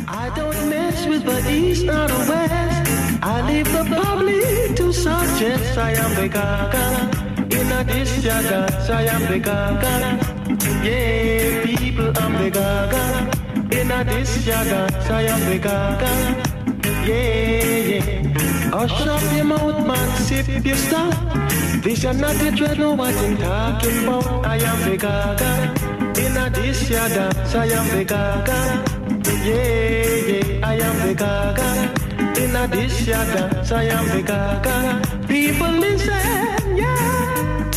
I don't mess with the east or the west. I leave the public to suggest I am the gaga. In a this dance, I am the gaga. Yeah, people, I'm the gaga. In a this dance, I am the gaga. Yeah, yeah. Hush up your mouth, man, sip your stuff. This is not the dread, know what I'm talking about. I am the gaga. In a this dance, I am the gaga. Yeah, yeah, I am the gaga. In a this dance, I am the gaga. People listen, yeah.